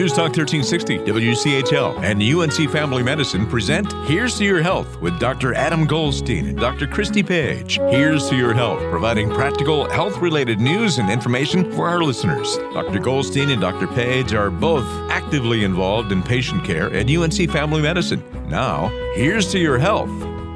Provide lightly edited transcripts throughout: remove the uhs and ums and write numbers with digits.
News Talk 1360, WCHL, and UNC Family Medicine present Here's to Your Health with Dr. Adam Goldstein and Dr. Christy Page. Here's to Your Health, providing practical health-related news and information for our listeners. Dr. Goldstein and Dr. Page are both actively involved in patient care at UNC Family Medicine. Now, here's to your health.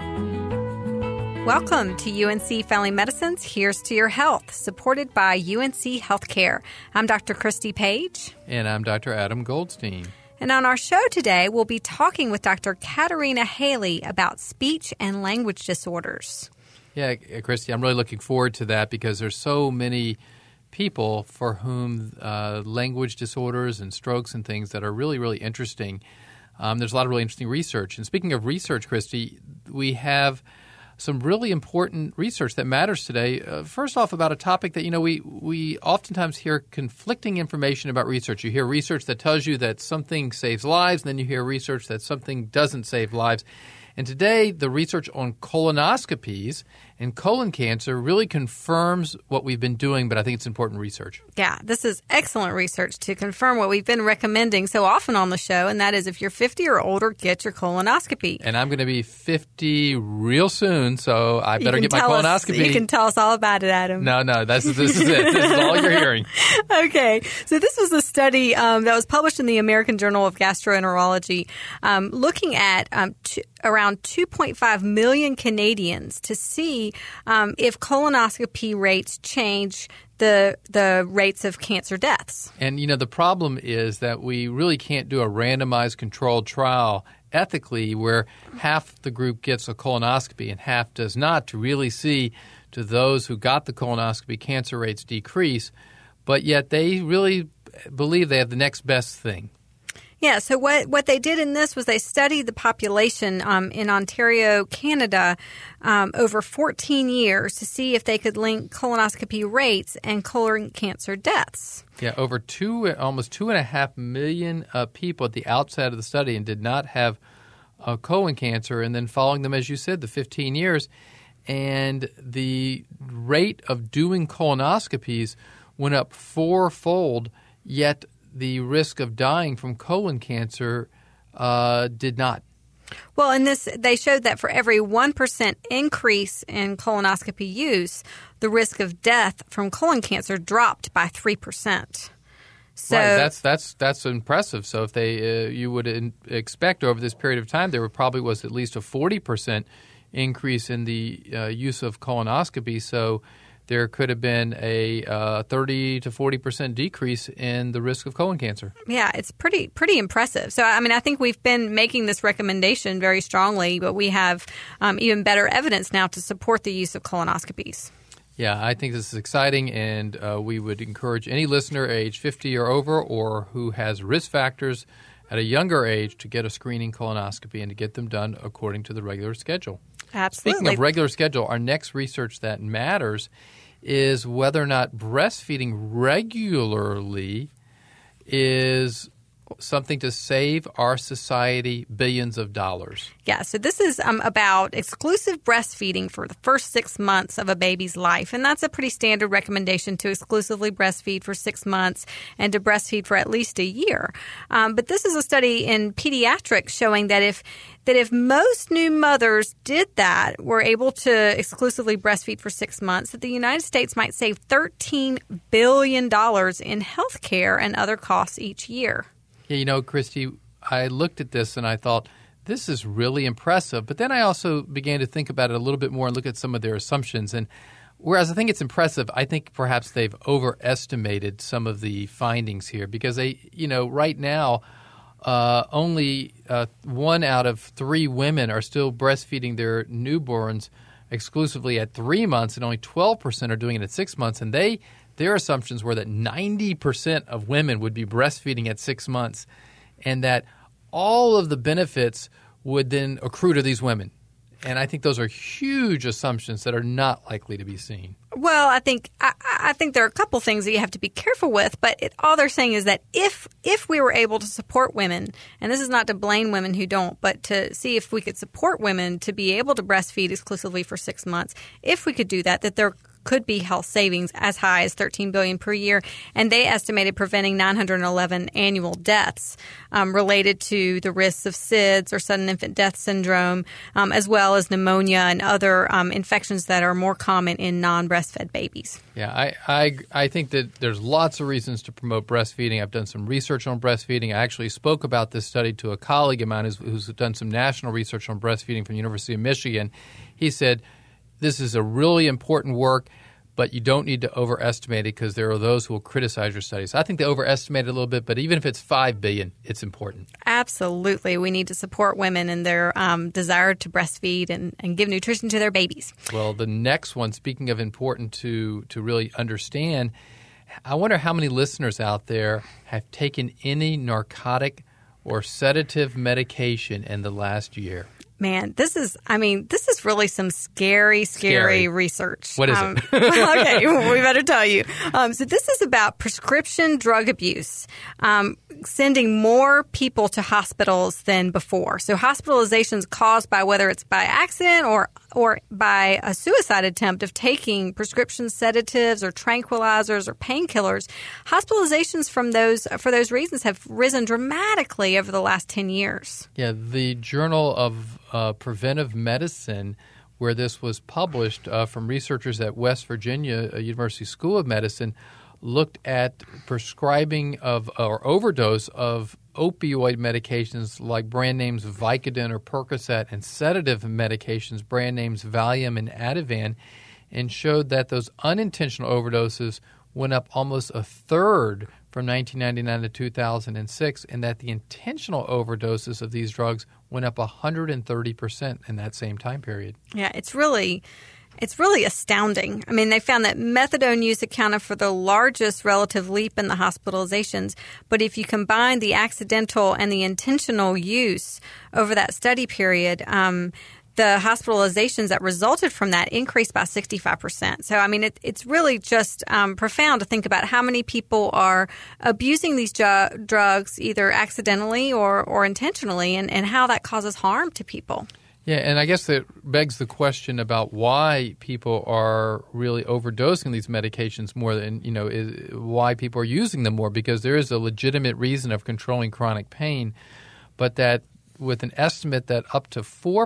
Welcome to UNC Family Medicine's Here's to Your Health, supported by UNC Healthcare. I'm Dr. Christy Page. And I'm Dr. Adam Goldstein. And on our show today, we'll be talking with Dr. Katarina Haley about speech and language disorders. Yeah, Christy, I'm really looking forward to that because there's so many people for whom language disorders and strokes and things that are really, really interesting. There's a lot of really interesting research. And speaking of research, Christy, we have some really important research that matters today. First off, about a topic that, we oftentimes hear conflicting information about research. You hear research that tells you that something saves lives, and then you hear research that something doesn't save lives. And today, the research on colonoscopies and colon cancer really confirms what we've been doing, but I think it's important research. Yeah, this is excellent research to confirm what we've been recommending so often on the show, and that is if you're 50 or older, get your colonoscopy. And I'm going to be 50 real soon, so I better get my colonoscopy. You can tell us all about it, Adam. No, this is it. This is all you're hearing. Okay, so this was a study that was published in the American Journal of Gastroenterology looking at around 2.5 million Canadians to see if colonoscopy rates change the rates of cancer deaths. And, the problem is that we really can't do a randomized controlled trial ethically where half the group gets a colonoscopy and half does not to really see to those who got the colonoscopy cancer rates decrease, but yet they really believe they have the next best thing. Yeah, so what they did in this was they studied the population in Ontario, Canada, over 14 years to see if they could link colonoscopy rates and colon cancer deaths. Yeah, over almost 2.5 million people at the outset of the study and did not have colon cancer, and then following them, as you said, the 15 years, and the rate of doing colonoscopies went up fourfold, yet the risk of dying from colon cancer did not. Well, in this, they showed that for every 1% increase in colonoscopy use, the risk of death from colon cancer dropped by 3%. So, right, that's impressive. So if you would expect over this period of time, there probably was at least a 40% increase in the use of colonoscopy. So there could have been a 30 to 40% decrease in the risk of colon cancer. Yeah, it's pretty impressive. So, I think we've been making this recommendation very strongly, but we have even better evidence now to support the use of colonoscopies. Yeah, I think this is exciting, and we would encourage any listener age 50 or over or who has risk factors at a younger age to get a screening colonoscopy and to get them done according to the regular schedule. Absolutely. Speaking of regular schedule, our next research that matters is whether or not breastfeeding regularly is something to save our society billions of dollars. Yeah, so this is about exclusive breastfeeding for the first 6 months of a baby's life. And that's a pretty standard recommendation to exclusively breastfeed for 6 months and to breastfeed for at least a year. But this is a study in pediatrics showing that if most new mothers did that, were able to exclusively breastfeed for 6 months, that the United States might save $13 billion in health care and other costs each year. Yeah, Christy, I looked at this and I thought, this is really impressive. But then I also began to think about it a little bit more and look at some of their assumptions. And whereas I think it's impressive, I think perhaps they've overestimated some of the findings here because right now, only 1 out of 3 women are still breastfeeding their newborns exclusively at 3 months, and only 12% are doing it at 6 months. And their assumptions were that 90% of women would be breastfeeding at 6 months, and that all of the benefits would then accrue to these women. And I think those are huge assumptions that are not likely to be seen. Well, I think there are a couple things that you have to be careful with, but all they're saying is that if we were able to support women, and this is not to blame women who don't, but to see if we could support women to be able to breastfeed exclusively for 6 months, if we could do that, that there could be health savings as high as $13 billion per year. And they estimated preventing 911 annual deaths related to the risks of SIDS or sudden infant death syndrome, as well as pneumonia and other infections that are more common in non-breastfed babies. Yeah, I think that there's lots of reasons to promote breastfeeding. I've done some research on breastfeeding. I actually spoke about this study to a colleague of mine who's done some national research on breastfeeding from the University of Michigan. He said, this is a really important work, but you don't need to overestimate it because there are those who will criticize your studies. I think they overestimate it a little bit, but even if it's $5 billion, it's important. Absolutely. We need to support women in their desire to breastfeed and give nutrition to their babies. Well, the next one, speaking of important to really understand, I wonder how many listeners out there have taken any narcotic or sedative medication in the last year. Man, this is really some scary research. What is it? Okay, we better tell you. So this is about prescription drug abuse, sending more people to hospitals than before. So hospitalizations caused by whether it's by accident or by a suicide attempt of taking prescription sedatives or tranquilizers or painkillers, hospitalizations for those reasons have risen dramatically over the last 10 years. Yeah, the Journal of Preventive Medicine, where this was published from researchers at West Virginia University School of Medicine, looked at prescribing of or overdose of opioid medications like brand names Vicodin or Percocet and sedative medications, brand names Valium and Ativan, and showed that those unintentional overdoses went up almost a third from 1999 to 2006, and that the intentional overdoses of these drugs went up 130% in that same time period. Yeah, it's really astounding. I mean, they found that methadone use accounted for the largest relative leap in the hospitalizations. But if you combine the accidental and the intentional use over that study period, the hospitalizations that resulted from that increased by 65%. So, I mean, it's really just profound to think about how many people are abusing these drugs either accidentally or intentionally and how that causes harm to people. Yeah, and I guess that begs the question about why people are really overdosing these medications more than, why people are using them more, because there is a legitimate reason of controlling chronic pain, but that with an estimate that up to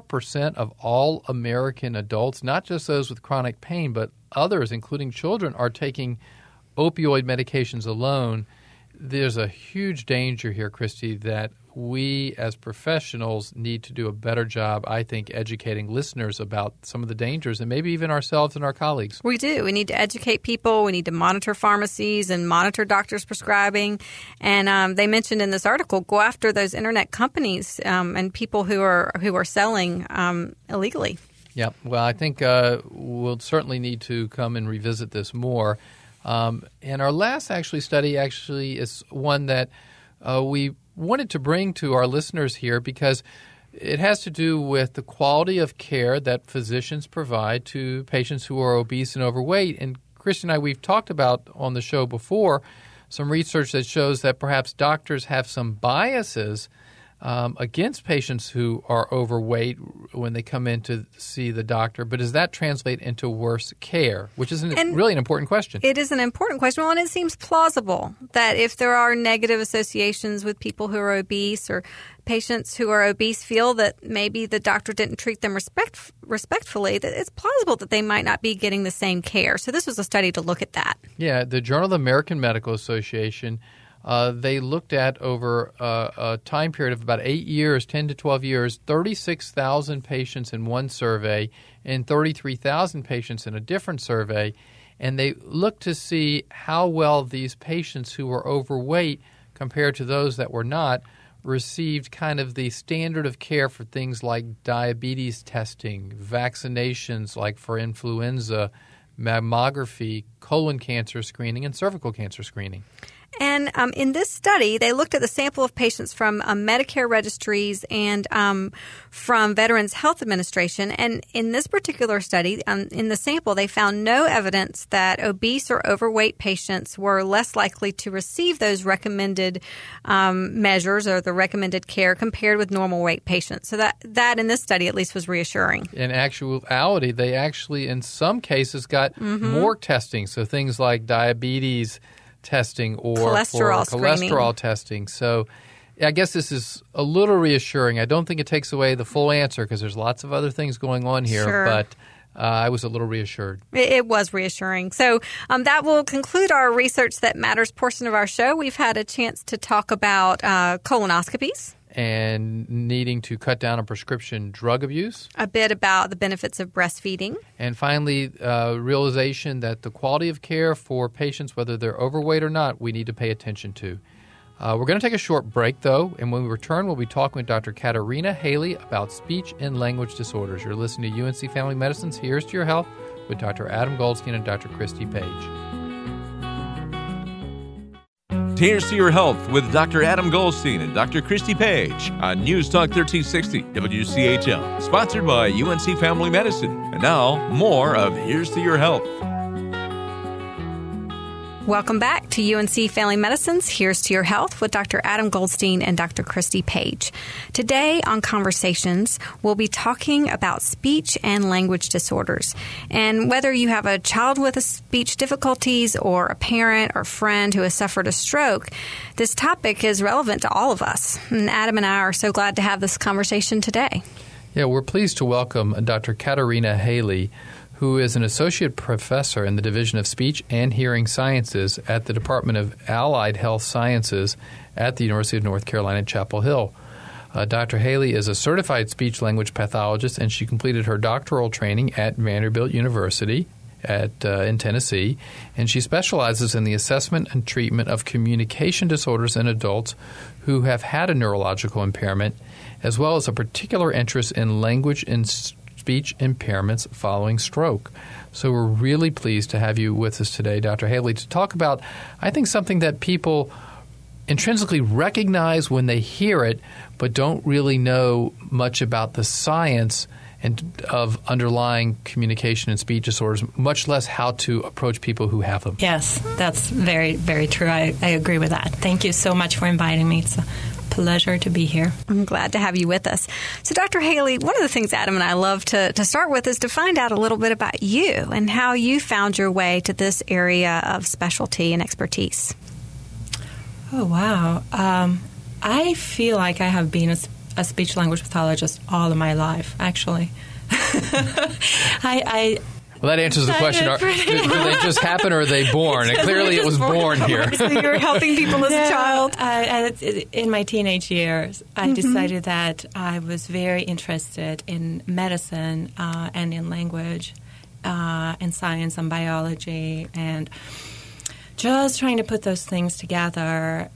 4% of all American adults, not just those with chronic pain, but others, including children, are taking opioid medications alone, there's a huge danger here, Christy, that we as professionals need to do a better job, I think, educating listeners about some of the dangers and maybe even ourselves and our colleagues. We do. We need to educate people. We need to monitor pharmacies and monitor doctors prescribing. And they mentioned in this article, go after those internet companies and people who are selling illegally. Yeah. Well, I think we'll certainly need to come and revisit this more. And our last study is one that we wanted to bring to our listeners here because it has to do with the quality of care that physicians provide to patients who are obese and overweight. And Christy and I, we've talked about on the show before some research that shows that perhaps doctors have some biases against patients who are overweight when they come in to see the doctor. But does that translate into worse care, which is really an important question? It is an important question. Well, and it seems plausible that if there are negative associations with people who are obese or patients who are obese feel that maybe the doctor didn't treat them respectfully, that it's plausible that they might not be getting the same care. So this was a study to look at that. Yeah, the Journal of the American Medical Association, they looked at over a time period of about 8 years, 10 to 12 years, 36,000 patients in one survey and 33,000 patients in a different survey. And they looked to see how well these patients who were overweight compared to those that were not received kind of the standard of care for things like diabetes testing, vaccinations like for influenza, mammography, colon cancer screening, and cervical cancer screening. And in this study, they looked at the sample of patients from Medicare registries and from Veterans Health Administration. And in this particular study, in the sample, they found no evidence that obese or overweight patients were less likely to receive those recommended measures or the recommended care compared with normal weight patients. So that in this study at least was reassuring. In actuality, they actually in some cases got more testing. So things like diabetes testing or cholesterol testing. So I guess this is a little reassuring. I don't think it takes away the full answer because there's lots of other things going on here, sure. But I was a little reassured. It was reassuring. So that will conclude our Research That Matters portion of our show. We've had a chance to talk about colonoscopies. And needing to cut down on prescription drug abuse. A bit about the benefits of breastfeeding. And finally, realization that the quality of care for patients, whether they're overweight or not, we need to pay attention to. We're going to take a short break, though, and when we return, we'll be talking with Dr. Katarina Haley about speech and language disorders. You're listening to UNC Family Medicine's Here's to Your Health with Dr. Adam Goldstein and Dr. Christy Page. Here's to Your Health with Dr. Adam Goldstein and Dr. Christy Page on News Talk 1360 WCHL, sponsored by UNC Family Medicine. And now, more of Here's to Your Health. Welcome back to UNC Family Medicine's Here's to Your Health with Dr. Adam Goldstein and Dr. Christy Page. Today on Conversations, we'll be talking about speech and language disorders. And whether you have a child with speech difficulties or a parent or friend who has suffered a stroke, this topic is relevant to all of us. And Adam and I are so glad to have this conversation today. Yeah, we're pleased to welcome Dr. Katarina Haley, who is an associate professor in the Division of Speech and Hearing Sciences at the Department of Allied Health Sciences at the University of North Carolina at Chapel Hill. Dr. Haley is a certified speech-language pathologist, and she completed her doctoral training at Vanderbilt University in Tennessee, and she specializes in the assessment and treatment of communication disorders in adults who have had a neurological impairment, as well as a particular interest in language and speech impairments following stroke. So we're really pleased to have you with us today, Dr. Haley, to talk about, I think, something that people intrinsically recognize when they hear it, but don't really know much about the science and of underlying communication and speech disorders, much less how to approach people who have them. Yes, that's very, very true. I agree with that. Thank you so much for inviting me. It's a pleasure to be here. I'm glad to have you with us. So, Dr. Haley, one of the things Adam and I love to start with is to find out a little bit about you and how you found your way to this area of specialty and expertise. Oh, wow. I feel like I have been a speech-language pathologist all of my life, actually. Well, that answers the question. Do they just happen or are they born? And clearly it was born here. So you were helping people as a child? In my teenage years, I decided that I was very interested in medicine and in language and science and biology, and just trying to put those things together.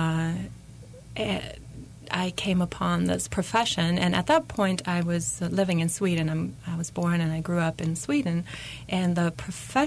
I came upon this profession, and at that point I was living in Sweden. I was born and I grew up in Sweden, and the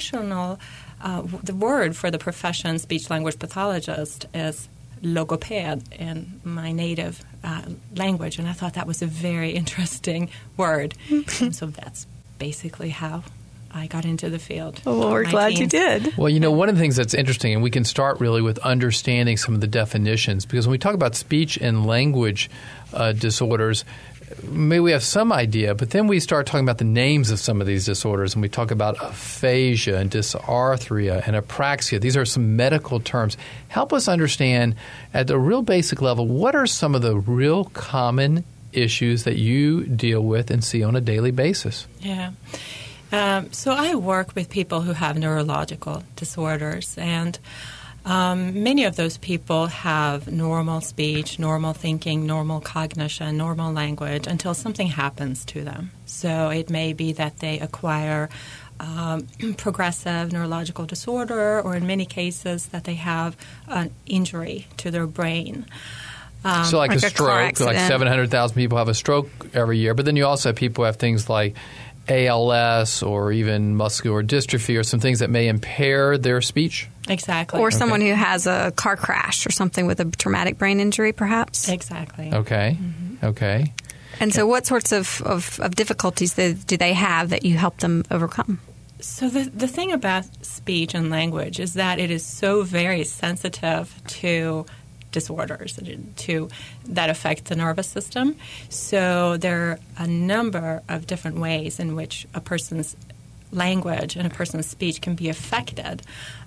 word for the profession speech-language pathologist is logoped in my native language, and I thought that was a very interesting word. And so that's basically how I got into the field. Well, we're glad you did. Well, you know, one of the things that's interesting, and we can start really with understanding some of the definitions, because when we talk about speech and language disorders, maybe we have some idea, but then we start talking about the names of some of these disorders, and we talk about aphasia and dysarthria and apraxia. These are some medical terms. Help us understand, at a real basic level, what are some of the real common issues that you deal with and see on a daily basis? Yeah. So I work with people who have neurological disorders, and many of those people have normal speech, normal thinking, normal cognition, normal language until something happens to them. So it may be that they acquire progressive neurological disorder, or in many cases that they have an injury to their brain. So like a stroke, like 700,000 people have a stroke every year, but then you also have people who have things like ALS or even muscular dystrophy or some things that may impair their speech? Exactly. Or someone who has a car crash or something with a traumatic brain injury, perhaps? Exactly. Okay. Okay. And so what sorts of difficulties do they have that you help them overcome? So the thing about speech and language is that it is so very sensitive to disorders that affect the nervous system. So there are a number of different ways in which a person's language and a person's speech can be affected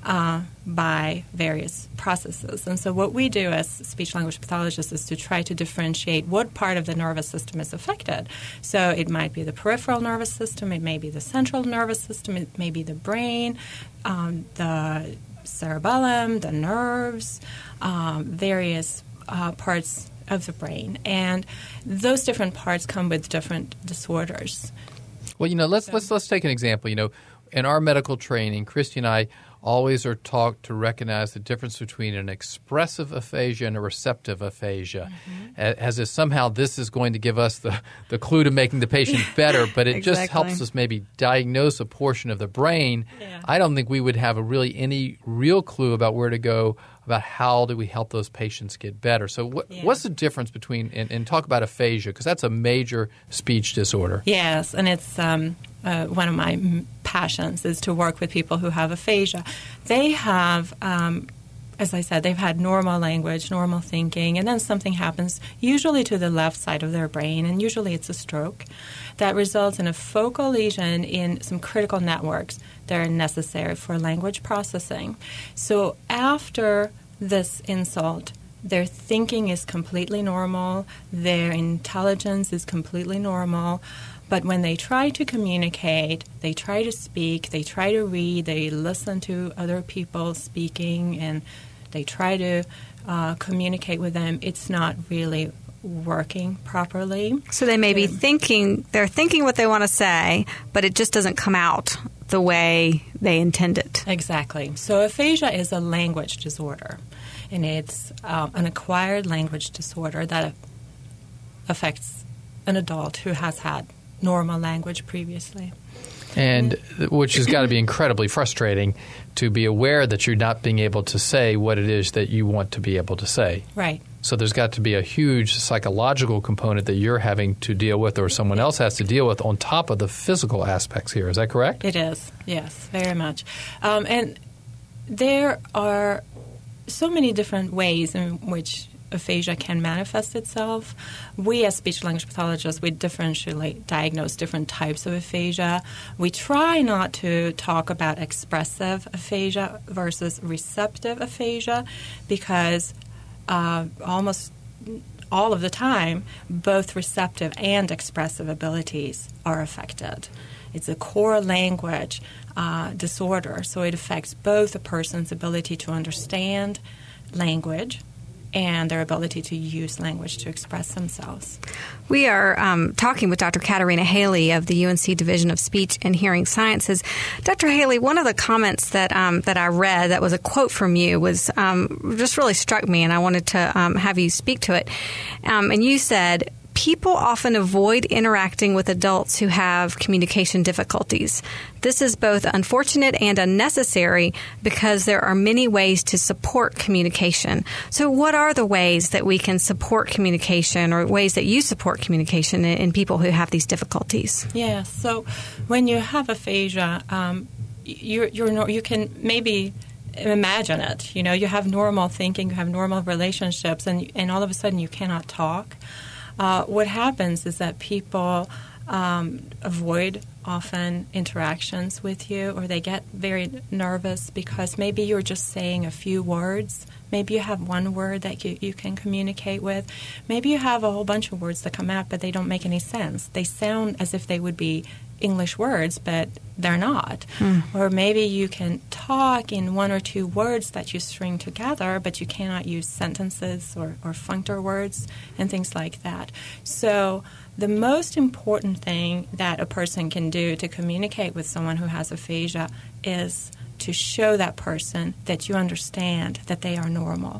by various processes. And so what we do as speech-language pathologists is to try to differentiate what part of the nervous system is affected. So it might be the peripheral nervous system, it may be the central nervous system, it may be the brain, the cerebellum, the nerves, various parts of the brain. And those different parts come with different disorders. Well, let's take an example. In our medical training, Christy and I always are taught to recognize the difference between an expressive aphasia and a receptive aphasia, as if somehow this is going to give us the clue to making the patient better, but it Exactly. just helps us maybe diagnose a portion of the brain. Yeah. I don't think we would have any real clue about where to go about how do we help those patients get better. So what's the difference between, and talk about aphasia, because that's a major speech disorder. Yes, and it's one of my passions is to work with people who have aphasia. They have, as I said, they've had normal language, normal thinking, and then something happens, usually to the left side of their brain, and usually it's a stroke, that results in a focal lesion in some critical networks that are necessary for language processing. So after this insult, their thinking is completely normal, their intelligence is completely normal, but when they try to communicate, they try to speak, they try to read, they listen to other people speaking, and they try to communicate with them, it's not really working properly. So they may be thinking what they want to say, but it just doesn't come out the way they intend it. Exactly. So aphasia is a language disorder, and it's an acquired language disorder that affects an adult who has had normal language previously. And which has got to be incredibly frustrating to be aware that you're not being able to say what it is that you want to be able to say. Right. So there's got to be a huge psychological component that you're having to deal with or someone else has to deal with on top of the physical aspects here. Is that correct? It is, yes, very much. And there are so many different ways in which aphasia can manifest itself. We as speech-language pathologists, we differentially diagnose different types of aphasia. We try not to talk about expressive aphasia versus receptive aphasia because almost all of the time, both receptive and expressive abilities are affected. It's a core language disorder, so it affects both a person's ability to understand language and their ability to use language to express themselves. We are talking with Dr. Katarina Haley of the UNC Division of Speech and Hearing Sciences. Dr. Haley, one of the comments that I read that was a quote from you was just really struck me, and I wanted to have you speak to it. And you said, people often avoid interacting with adults who have communication difficulties. This is both unfortunate and unnecessary because there are many ways to support communication. So what are the ways that we can support communication or ways that you support communication in people who have these difficulties? Yeah, so when you have aphasia, you can maybe imagine it. You know, you have normal thinking, you have normal relationships, and all of a sudden you cannot talk. What happens is that people avoid often interactions with you, or they get very nervous because maybe you're just saying a few words. Maybe you have one word that you can communicate with. Maybe you have a whole bunch of words that come out, but they don't make any sense. They sound as if they would be English words, but they're not. Or maybe you can talk in one or two words that you string together, but you cannot use sentences or functor words and things like that. So the most important thing that a person can do to communicate with someone who has aphasia is to show that person that you understand that they are normal.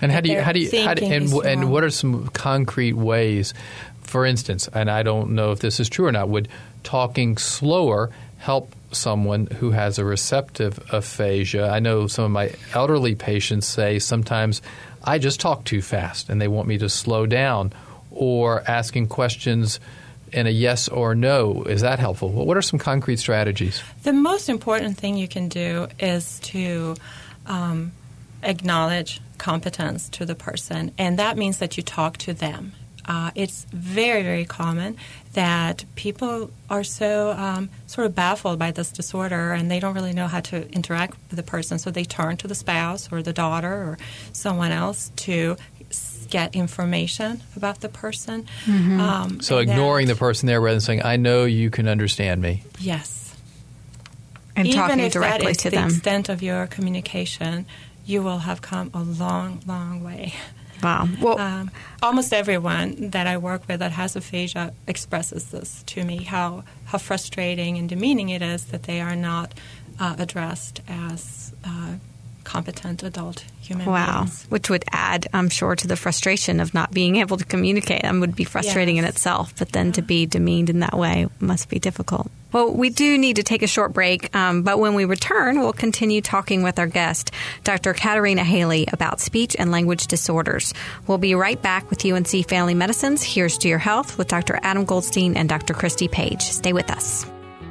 And and what are some concrete ways, for instance, and I don't know if this is true or not, would talking slower help someone who has a receptive aphasia? I know some of my elderly patients say sometimes I just talk too fast and they want me to slow down, or asking questions in a yes or no. Is that helpful? What are some concrete strategies? The most important thing you can do is to acknowledge competence to the person, and that means that you talk to them. It's very, very common that people are so sort of baffled by this disorder, and they don't really know how to interact with the person, so they turn to the spouse or the daughter or someone else to get information about the person. Mm-hmm. So ignoring the person there rather than saying, I know you can understand me. Yes. And even talking if directly that is to the them. extent of your communication, you will have come a long, long way. Wow. Well, almost everyone that I work with that has aphasia expresses this to me, how frustrating and demeaning it is that they are not addressed as competent adult human beings. Which would add, I'm sure, to the frustration of not being able to communicate. That would be frustrating in itself, but then to be demeaned in that way must be difficult. Well, we do need to take a short break, but when we return, we'll continue talking with our guest, Dr. Katarina Haley, about speech and language disorders. We'll be right back with UNC Family Medicine's Here's to Your Health with Dr. Adam Goldstein and Dr. Christy Page. Stay with us.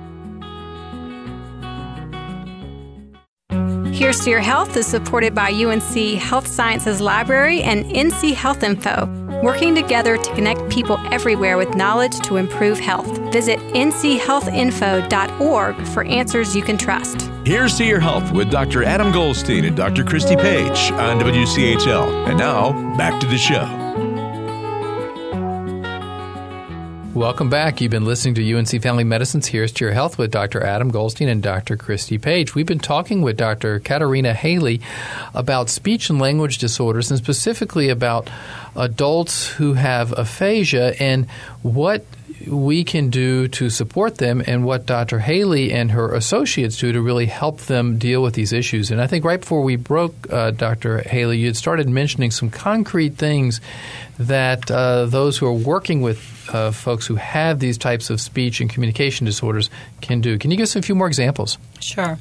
Here's to Your Health is supported by UNC Health Sciences Library and NC Health Info, working together to connect people everywhere with knowledge to improve health. Visit nchealthinfo.org for answers you can trust. Here's to Your Health with Dr. Adam Goldstein and Dr. Christy Page on WCHL. And now, back to the show. Welcome back. You've been listening to UNC Family Medicine's Here's to Your Health with Dr. Adam Goldstein and Dr. Christy Page. We've been talking with Dr. Katarina Haley about speech and language disorders, and specifically about adults who have aphasia and what we can do to support them, and what Dr. Haley and her associates do to really help them deal with these issues. And I think right before we broke, Dr. Haley, you had started mentioning some concrete things that those who are working with folks who have these types of speech and communication disorders can do. Can you give us a few more examples? Sure.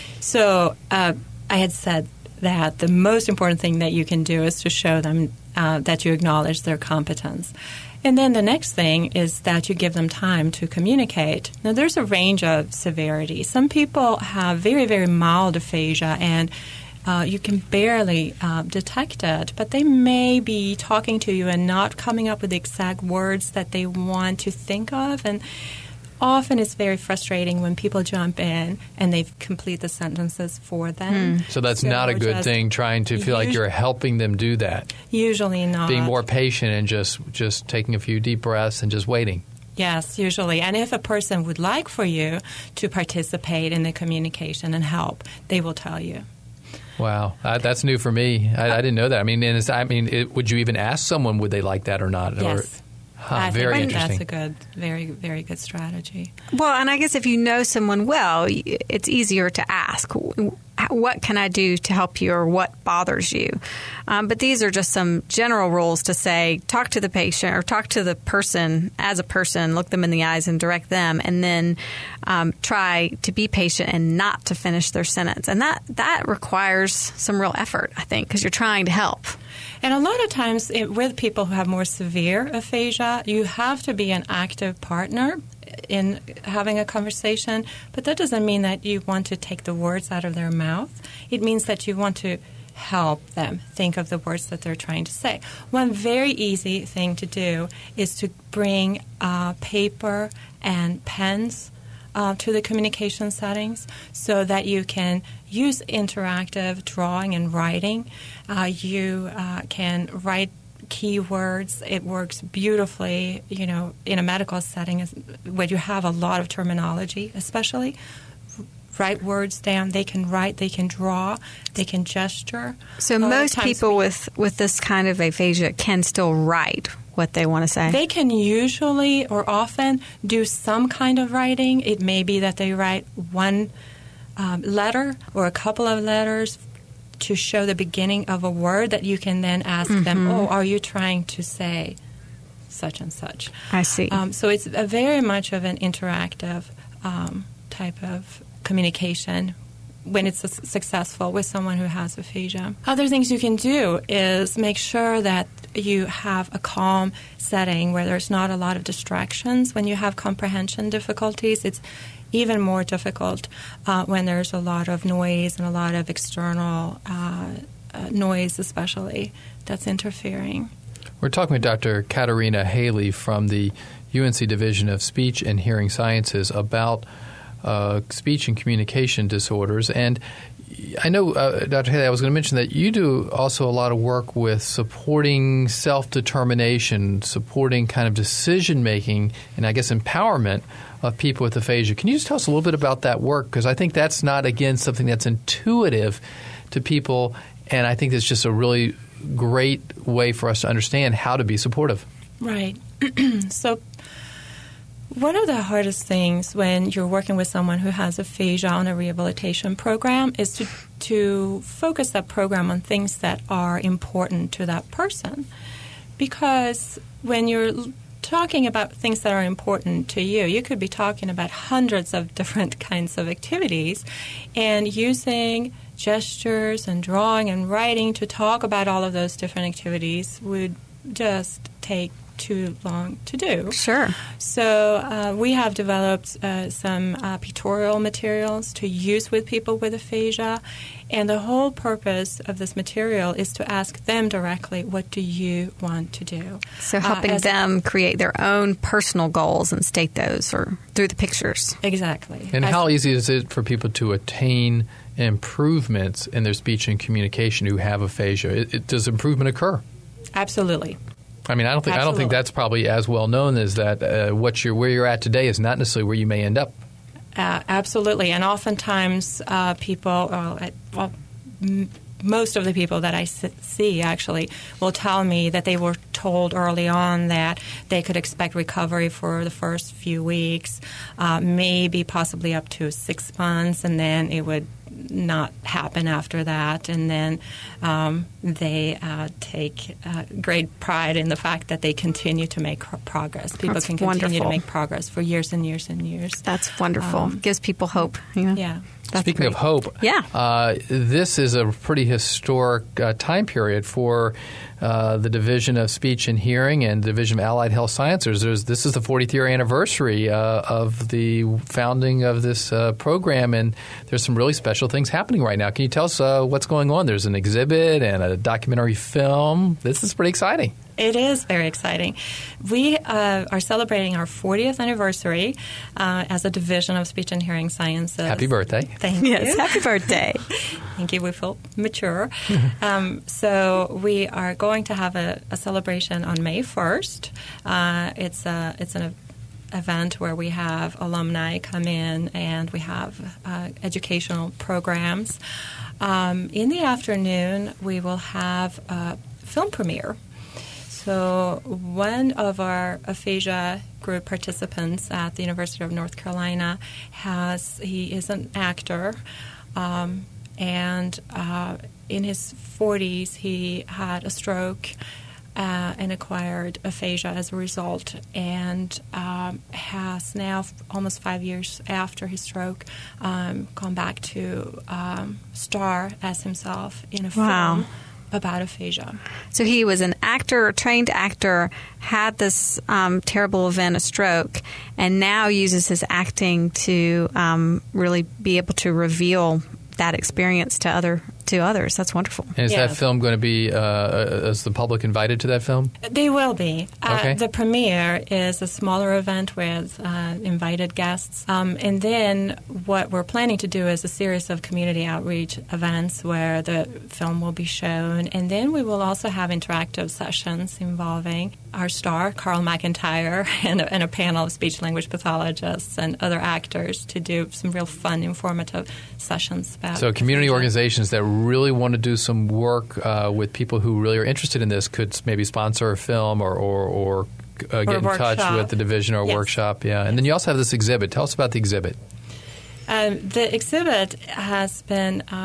So I had said that the most important thing that you can do is to show them that you acknowledge their competence. And then the next thing is that you give them time to communicate. Now, there's a range of severity. Some people have very, very mild aphasia, and you can barely detect it, but they may be talking to you and not coming up with the exact words that they want to think of. And often it's very frustrating when people jump in and they complete the sentences for them. So that's not a good thing, trying to feel like you're helping them do that. Usually not. Being more patient and just taking a few deep breaths and just waiting. Yes, usually. And if a person would like for you to participate in the communication and help, they will tell you. Wow, that's new for me. I didn't know that. Would you even ask someone, would they like that or not? Yes. I very think interesting. That's a good, very, very good strategy. Well, and I guess if you know someone well, it's easier to ask, what can I do to help you, or what bothers you? But these are just some general rules to say, talk to the patient or talk to the person as a person, look them in the eyes and direct them, and then try to be patient and not to finish their sentence. And that requires some real effort, I think, because you're trying to help. And a lot of times with people who have more severe aphasia, you have to be an active partner in having a conversation, but that doesn't mean that you want to take the words out of their mouth. It means that you want to help them think of the words that they're trying to say. One very easy thing to do is to bring paper and pens to the communication settings so that you can use interactive drawing and writing. You can write keywords. It works beautifully, in a medical setting where you have a lot of terminology, especially. Write words down. They can write, they can draw, they can gesture. So most people with this kind of aphasia can still write what they want to say. They can usually or often do some kind of writing. It may be that they write one letter or a couple of letters to show the beginning of a word that you can then ask them, are you trying to say such and such? I see. So it's a very much of an interactive type of communication when it's successful with someone who has aphasia. Other things you can do is make sure that you have a calm setting where there's not a lot of distractions. When you have comprehension difficulties, it's even more difficult when there's a lot of noise and a lot of external noise, especially, that's interfering. We're talking with Dr. Katarina Haley from the UNC Division of Speech and Hearing Sciences about speech and communication disorders. And I know, Dr. Haley, I was going to mention that you do also a lot of work with supporting self-determination, supporting kind of decision-making, and I guess empowerment of people with aphasia. Can you just tell us a little bit about that work? Because I think that's not, again, something that's intuitive to people, and I think it's just a really great way for us to understand how to be supportive. Right. So one of the hardest things when you're working with someone who has aphasia on a rehabilitation program is to focus that program on things that are important to that person. Because when you're talking about things that are important to you, you could be talking about hundreds of different kinds of activities, and using gestures and drawing and writing to talk about all of those different activities would just take too long to do. Sure. So we have developed some pictorial materials to use with people with aphasia, and the whole purpose of this material is to ask them directly, what do you want to do? So helping them create their own personal goals and state those or through the pictures. Exactly. And how easy is it for people to attain improvements in their speech and communication who have aphasia? Does improvement occur? Absolutely. I mean, I don't think that's probably as well known as that. Where you're at today is not necessarily where you may end up. Absolutely, and oftentimes people, most of the people that I see actually will tell me that they were told early on that they could expect recovery for the first few weeks, maybe possibly up to 6 months, and then it would not happen after that. And then they take great pride in the fact that they continue to make progress. People That's can continue wonderful. to make progress for years and years and years. That's wonderful. Gives people hope. You know? Yeah. That's Speaking great. of hope, this is a pretty historic time period for the Division of Speech and Hearing and Division of Allied Health Sciences. This is the 40th year anniversary of the founding of this program, and there's some really special things happening right now. Can you tell us what's going on? There's an exhibit and a documentary film. This is pretty exciting. It is very exciting. We are celebrating our 40th anniversary as a division of Speech and Hearing Sciences. Happy birthday. Thank you. Yes, happy birthday. Thank you. We feel mature. So we are going to have a celebration on May 1st. It's an event where we have alumni come in and we have educational programs. In the afternoon, we will have a film premiere. So one of our aphasia group participants at the University of North Carolina he is an actor, and in his 40s he had a stroke and acquired aphasia as a result, and has now, almost 5 years after his stroke, gone back to star as himself in a film about aphasia. So he was an actor, a trained actor, had this terrible event, a stroke, and now uses his acting to really be able to reveal that experience to others. That's wonderful. And is that film going to be, is the public invited to that film? They will be. Okay. The premiere is a smaller event with invited guests. And then what we're planning to do is a series of community outreach events where the film will be shown. And then we will also have interactive sessions involving our star, Carl McIntyre, and a panel of speech-language pathologists and other actors to do some real fun, informative sessions about So community aphasia. organizations that really want to do some work with people who really are interested in this could maybe sponsor a film or get in touch with the division or a workshop. Yeah. And then you also have this exhibit. Tell us about the exhibit. The exhibit has been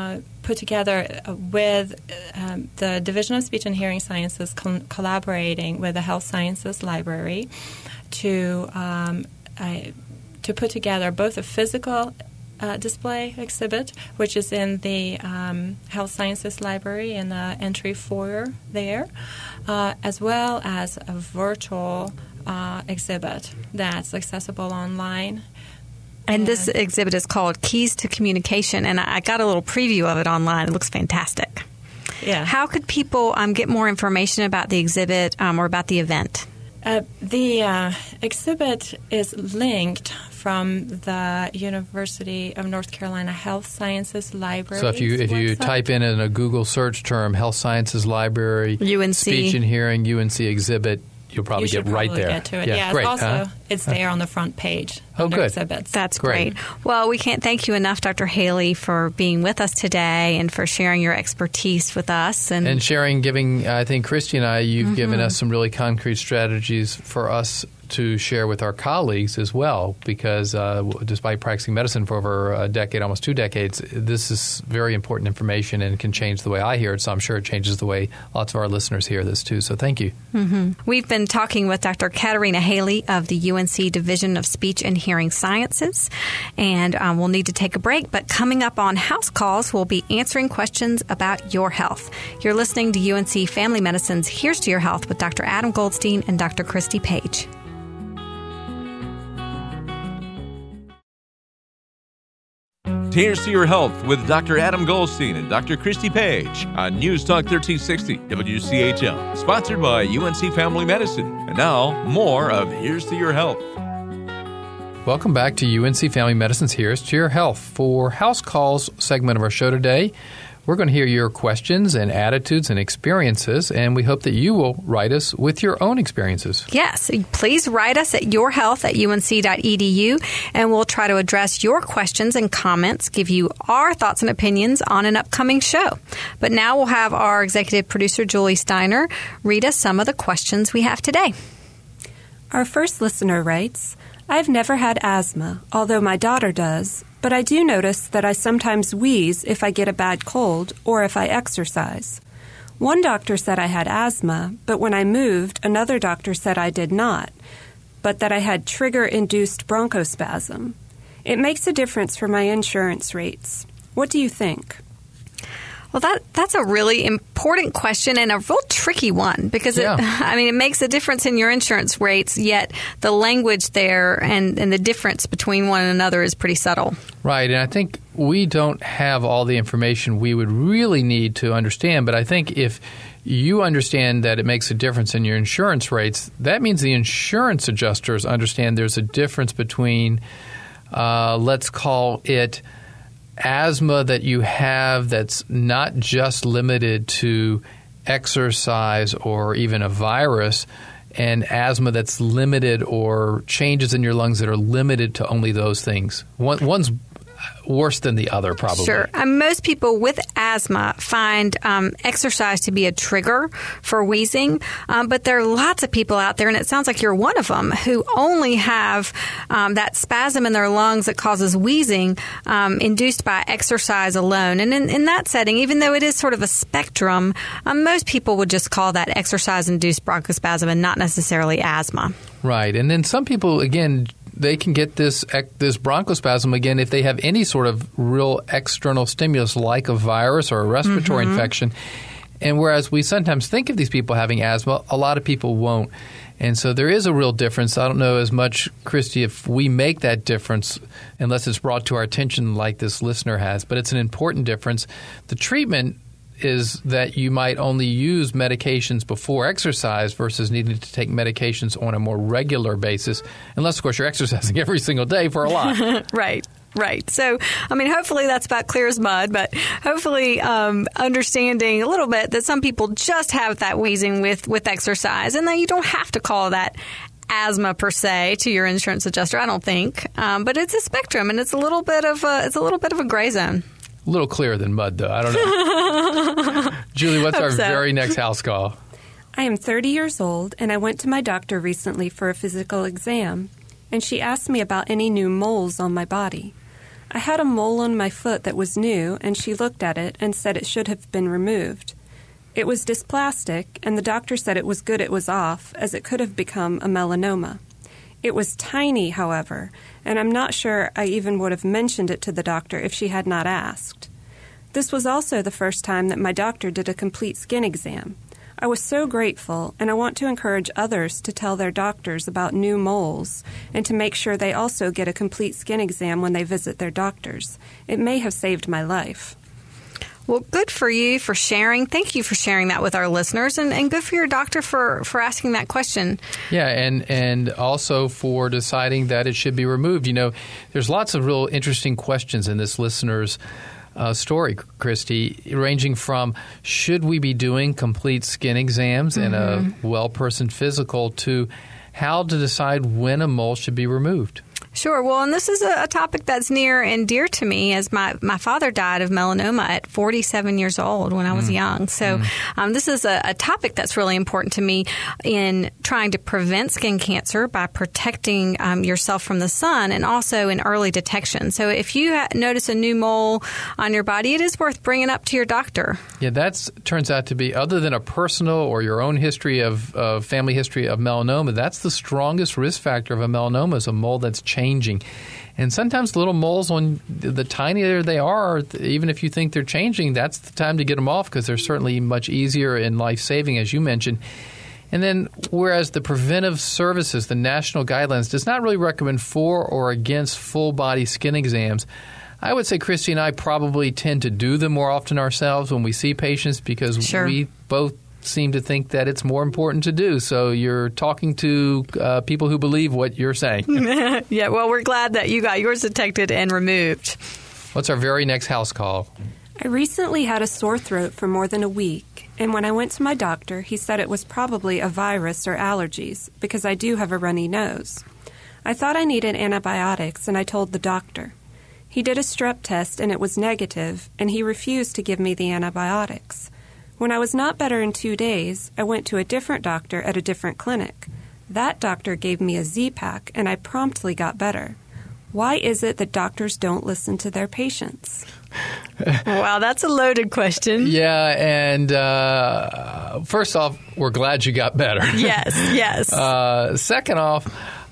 put together with the Division of Speech and Hearing Sciences collaborating with the Health Sciences Library to put together both a physical display exhibit, which is in the Health Sciences Library in the entry foyer there, as well as a virtual exhibit that's accessible online. And this exhibit is called Keys to Communication, and I got a little preview of it online. It looks fantastic. Yeah. How could people get more information about the exhibit or about the event? The exhibit is linked from the University of North Carolina Health Sciences Library. So if you type in a Google search term, Health Sciences Library, UNC. Speech and Hearing, UNC exhibit, you'll probably get right there. Get to it. Yeah, great. It's there on the front page. Oh, under good. Exhibits. That's great. Well, we can't thank you enough, Dr. Haley, for being with us today and for sharing your expertise with us. And giving, I think, Christy and I, you've given us some really concrete strategies for us to share with our colleagues as well, because despite practicing medicine for over a decade, almost 2 decades, this is very important information and can change the way I hear it. So I'm sure it changes the way lots of our listeners hear this too. So thank you. Mm-hmm. We've been talking with Dr. Katarina Haley of the UNC Division of Speech and Hearing Sciences, and we'll need to take a break. But coming up on House Calls, we'll be answering questions about your health. You're listening to UNC Family Medicine's Here's to Your Health with Dr. Adam Goldstein and Dr. Christy Page. Here's to Your Health with Dr. Adam Goldstein and Dr. Christy Page on News Talk 1360 WCHL, sponsored by UNC Family Medicine. And now, more of Here's to Your Health. Welcome back to UNC Family Medicine's Here's to Your Health. For House Calls segment of our show today, we're going to hear your questions and attitudes and experiences, and we hope that you will write us with your own experiences. Yes, please write us at yourhealth@unc.edu, and we'll try to address your questions and comments, give you our thoughts and opinions on an upcoming show. But now we'll have our executive producer, Julie Steiner, read us some of the questions we have today. Our first listener writes, I've never had asthma, although my daughter does, but I do notice that I sometimes wheeze if I get a bad cold or if I exercise. One doctor said I had asthma, but when I moved, another doctor said I did not, but that I had trigger-induced bronchospasm. It makes a difference for my insurance rates. What do you think? Well, that's a really important question and a real tricky one because, it makes a difference in your insurance rates, yet the language there and the difference between one another is pretty subtle. Right, and I think we don't have all the information we would really need to understand, but I think if you understand that it makes a difference in your insurance rates, that means the insurance adjusters understand there's a difference between, let's call it, asthma that you have that's not just limited to exercise or even a virus, and asthma that's limited or changes in your lungs that are limited to only those things. One's worse than the other, probably. Sure. Most people with asthma find exercise to be a trigger for wheezing, but there are lots of people out there, and it sounds like you're one of them, who only have that spasm in their lungs that causes wheezing induced by exercise alone. And in that setting, even though it is sort of a spectrum, most people would just call that exercise-induced bronchospasm and not necessarily asthma. Right. And then some people, again, they can get this bronchospasm, again, if they have any sort of real external stimulus like a virus or a respiratory infection. And whereas we sometimes think of these people having asthma, a lot of people won't. And so there is a real difference. I don't know as much, Christy, if we make that difference unless it's brought to our attention like this listener has. But it's an important difference. The treatment is that you might only use medications before exercise versus needing to take medications on a more regular basis, unless, of course, you're exercising every single day for a lot. Right. So, hopefully that's about clear as mud, but hopefully understanding a little bit that some people just have that wheezing with exercise, and that you don't have to call that asthma per se to your insurance adjuster, I don't think. But it's a spectrum, and it's a little bit of a gray zone. A little clearer than mud, though. I don't know. Julie, what's our very next house call? I am 30 years old, and I went to my doctor recently for a physical exam, and she asked me about any new moles on my body. I had a mole on my foot that was new, and she looked at it and said it should have been removed. It was dysplastic, and the doctor said it was good it was off, as it could have become a melanoma. It was tiny, however, and I'm not sure I even would have mentioned it to the doctor if she had not asked. This was also the first time that my doctor did a complete skin exam. I was so grateful, and I want to encourage others to tell their doctors about new moles and to make sure they also get a complete skin exam when they visit their doctors. It may have saved my life. Well, good for you for sharing. Thank you for sharing that with our listeners, and good for your doctor for asking that question. Yeah, and also for deciding that it should be removed. You know, there's lots of real interesting questions in this listener's story, Christy, ranging from should we be doing complete skin exams and a well-person physical to how to decide when a mole should be removed. Sure. Well, and this is a topic that's near and dear to me, as my father died of melanoma at 47 years old when I was young. So this is a topic that's really important to me in trying to prevent skin cancer by protecting yourself from the sun and also in early detection. So if you notice a new mole on your body, it is worth bringing up to your doctor. Yeah, that turns out to be, other than a personal or your own history of family history of melanoma, that's the strongest risk factor of a melanoma is a mole that's changing. And sometimes little moles, on the tinier they are, even if you think they're changing, that's the time to get them off because they're certainly much easier and life-saving, as you mentioned. And then whereas the preventive services, the national guidelines, does not really recommend for or against full-body skin exams, I would say Christy and I probably tend to do them more often ourselves when we see patients because we both seem to think that it's more important to do. So you're talking to people who believe what you're saying. Yeah, well, we're glad that you got yours detected and removed. What's our very next house call? I recently had a sore throat for more than a week, and when I went to my doctor, he said it was probably a virus or allergies because I do have a runny nose. I thought I needed antibiotics, and I told the doctor. He did a strep test, and it was negative, and he refused to give me the antibiotics. When I was not better in 2 days, I went to a different doctor at a different clinic. That doctor gave me a Z-Pak, and I promptly got better. Why is it that doctors don't listen to their patients? Wow, that's a loaded question. Yeah, and first off, we're glad you got better. Yes. Second off,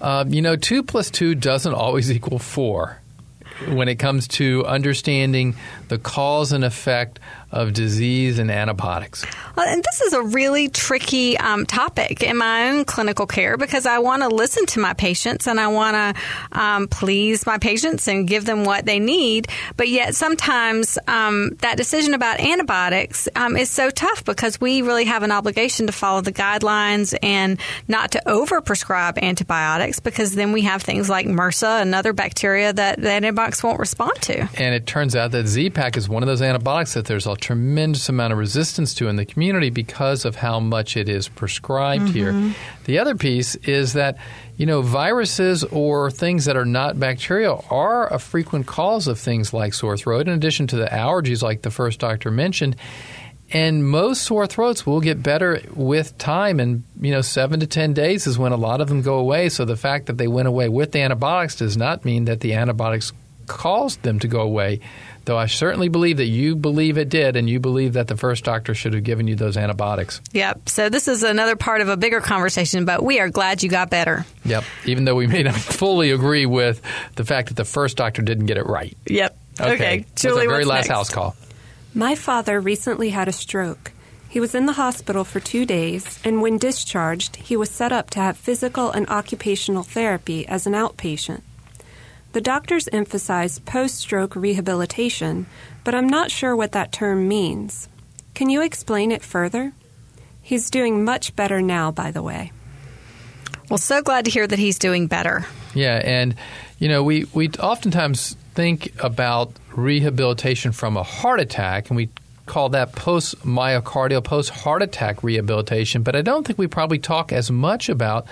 2 plus 2 doesn't always equal 4 when it comes to understanding the cause and effect of disease and antibiotics. Well, and this is a really tricky topic in my own clinical care because I want to listen to my patients and I want to please my patients and give them what they need. But yet sometimes that decision about antibiotics is so tough because we really have an obligation to follow the guidelines and not to overprescribe antibiotics because then we have things like MRSA and other bacteria that the antibiotics won't respond to. And it turns out that Z-Pak is one of those antibiotics that there's a tremendous amount of resistance to in the community because of how much it is prescribed here. The other piece is that, viruses or things that are not bacterial are a frequent cause of things like sore throat, in addition to the allergies like the first doctor mentioned. And most sore throats will get better with time, and 7 to 10 days is when a lot of them go away. So the fact that they went away with the antibiotics does not mean that the antibiotics caused them to go away, though I certainly believe that you believe it did, and you believe that the first doctor should have given you those antibiotics. Yep. So this is another part of a bigger conversation, but we are glad you got better. Yep. Even though we may not fully agree with the fact that the first doctor didn't get it right. Yep. Okay. Julie, what's very last next? house call. My father recently had a stroke. He was in the hospital for 2 days, and when discharged, he was set up to have physical and occupational therapy as an outpatient. The doctors emphasize post-stroke rehabilitation, but I'm not sure what that term means. Can you explain it further? He's doing much better now, by the way. Well, so glad to hear that he's doing better. Yeah, and, we oftentimes think about rehabilitation from a heart attack, and we call that post-myocardial, post-heart attack rehabilitation, but I don't think we probably talk as much about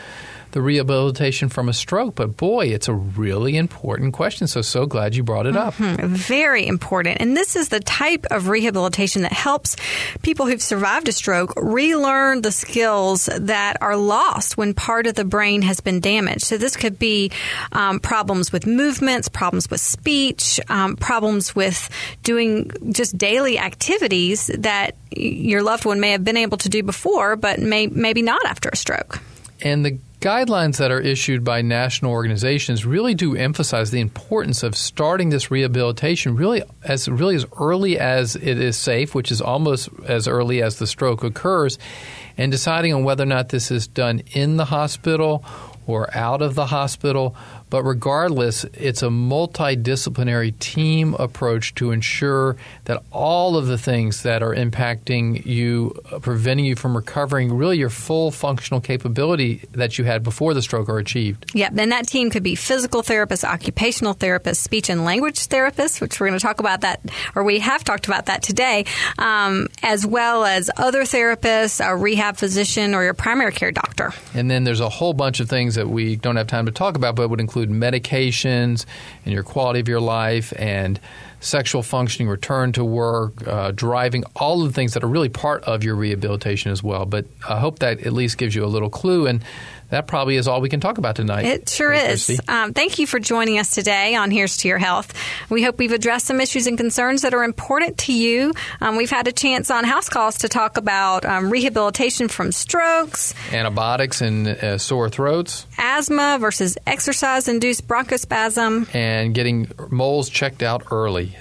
the rehabilitation from a stroke. But boy, it's a really important question. So glad you brought it up. Very important. And this is the type of rehabilitation that helps people who've survived a stroke relearn the skills that are lost when part of the brain has been damaged. So this could be problems with movements, problems with speech, problems with doing just daily activities that your loved one may have been able to do before, but maybe not after a stroke. And the guidelines that are issued by national organizations really do emphasize the importance of starting this rehabilitation really as early as it is safe, which is almost as early as the stroke occurs, and deciding on whether or not this is done in the hospital or out of the hospital. But regardless, it's a multidisciplinary team approach to ensure that all of the things that are impacting you, preventing you from recovering, really your full functional capability that you had before the stroke are achieved. Yep, and that team could be physical therapists, occupational therapists, speech and language therapists, which we're going to talk about that, or we have talked about that today, as well as other therapists, a rehab physician, or your primary care doctor. And then there's a whole bunch of things that we don't have time to talk about, but would include medications and your quality of your life and sexual functioning, return to work, driving, all of the things that are really part of your rehabilitation as well. But I hope that at least gives you a little clue, and that probably is all we can talk about tonight. It sure is. Thank you for joining us today on Here's to Your Health. We hope we've addressed some issues and concerns that are important to you. We've had a chance on House Calls to talk about rehabilitation from strokes, antibiotics and sore throats, asthma versus exercise-induced bronchospasm, and getting moles checked out early.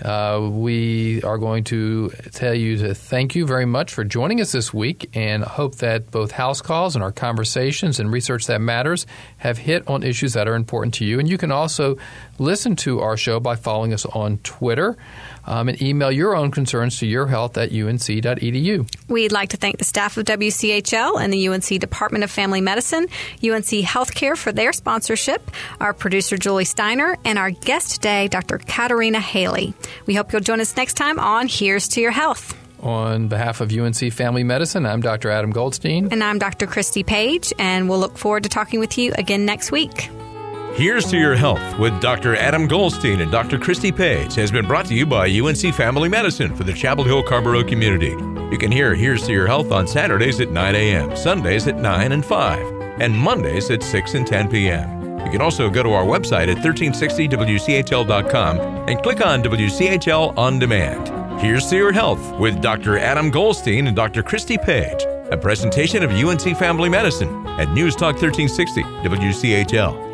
We are going to tell you to thank you very much for joining us this week, and hope that both House Calls and our conversations and research that matters have hit on issues that are important to you. And you can also listen to our show by following us on Twitter and email your own concerns to yourhealth@unc.edu. We'd like to thank the staff of WCHL and the UNC Department of Family Medicine, UNC Healthcare for their sponsorship, our producer Julie Steiner, and our guest today, Dr. Katarina Haley. We hope you'll join us next time on Here's to Your Health. On behalf of UNC Family Medicine, I'm Dr. Adam Goldstein. And I'm Dr. Christy Page, and we'll look forward to talking with you again next week. Here's to Your Health with Dr. Adam Goldstein and Dr. Christy Page has been brought to you by UNC Family Medicine for the Chapel Hill Carrboro community. You can hear Here's to Your Health on Saturdays at 9 a.m., Sundays at 9 and 5, and Mondays at 6 and 10 p.m. You can also go to our website at 1360wchl.com and click on WCHL On Demand. Here's to Your Health with Dr. Adam Goldstein and Dr. Christy Page, a presentation of UNC Family Medicine at News Talk 1360 WCHL.